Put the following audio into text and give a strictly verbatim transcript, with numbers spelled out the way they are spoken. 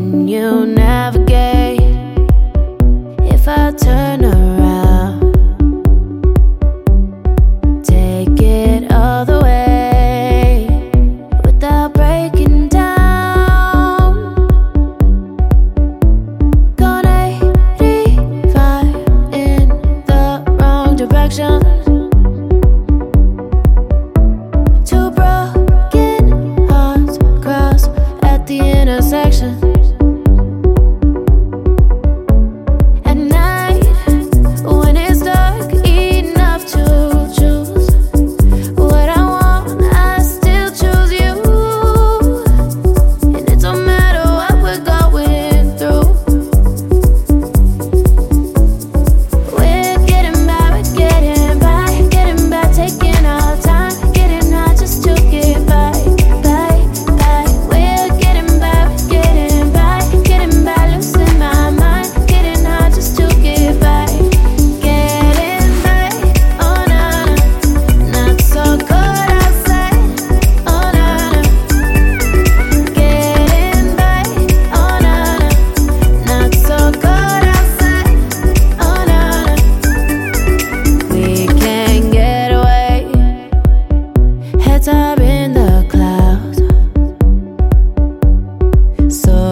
Can you navigate if I turn around? Take it all the way without breaking down. Gone eighty-five in the wrong direction. Two broken hearts cross at the intersection. At night, when it's dark enough to choose what I want, I still choose you. And it don't matter what we're going through. We're getting by, we're getting by, getting by, taking our time, getting high just to get by, by, by. We're getting by, we're getting by, getting by, losing my mind, getting high just to get by, getting by. Oh na na, not so cold outside. Oh na na, getting by. Oh na na, not so cold outside. Oh na na, we can't get away. Heads up in the clouds, so